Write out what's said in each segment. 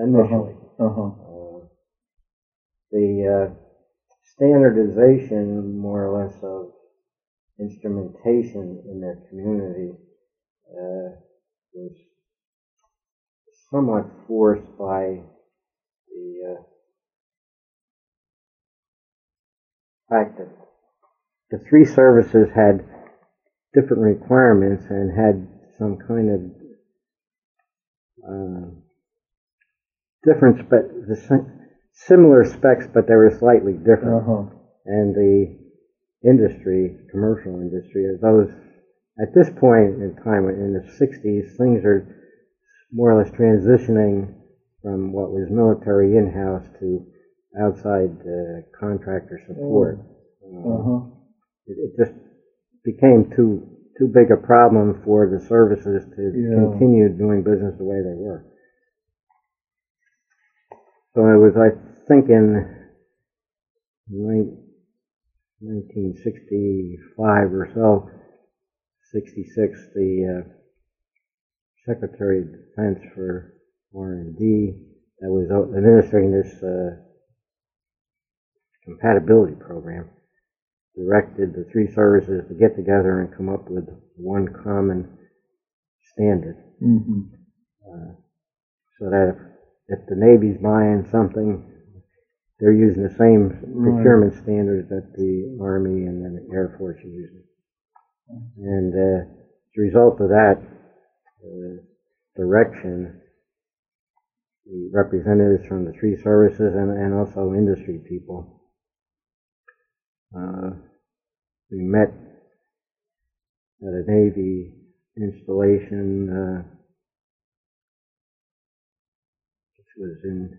initially. The standardization, more or less, of instrumentation in the community was somewhat forced by the fact that the three services had different requirements and had some kind of difference, but similar specs, but they were slightly different. And the industry, commercial industry, those at this point in time in the 60s, things are more or less transitioning from what was military in-house to outside contractor support. It just became too big a problem for the services to continue doing business the way they were. So it was, I think, in 1965 or so, 66, the Secretary of Defense for R&D that was administering this compatibility program directed the three services to get together and come up with one common standard. So that if the Navy's buying something, they're using the same procurement standards that the Army and then the Air Force are using. And as a result of that direction, the representatives from the three services and also industry people, we met at a Navy installation, which was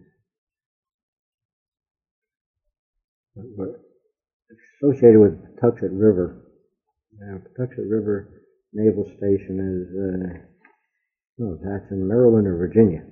associated with Patuxent River. Now, Patuxent River Naval Station is, that's in Maryland or Virginia.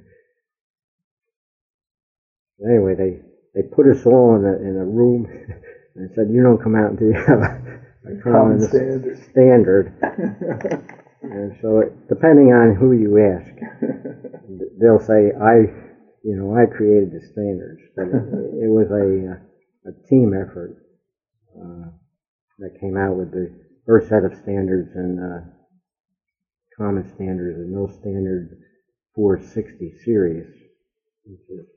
Anyway, they put us all in a room and said, you don't come out until you have a common standard. And so, depending on who you ask, they'll say, I created the standards. But it was a team effort that came out with the first set of standards and common standards, the Mill Standard 460 series, which is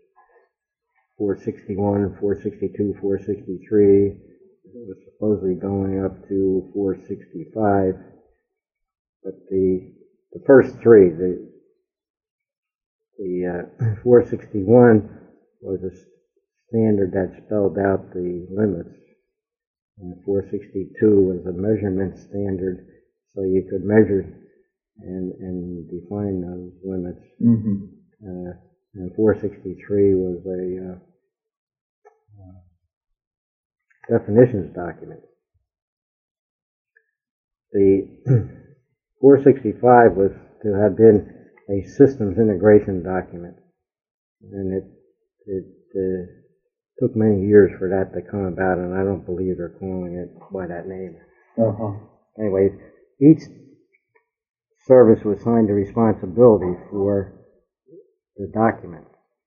461, 462, 463. It was supposedly going up to 465. But the first three, the 461 was a standard that spelled out the limits. And 462 was a measurement standard, so you could measure and define those limits. And 463 was a definitions document. The 465 was to have been a systems integration document, and it took many years for that to come about, and I don't believe they're calling it by that name. Anyway, each service was assigned the responsibility for the document,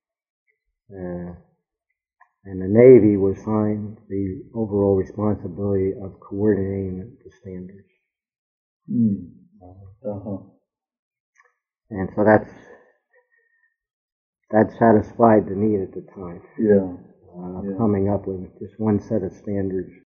and the Navy was assigned the overall responsibility of coordinating the standards. And so that satisfied the need at the time. Coming up with just one set of standards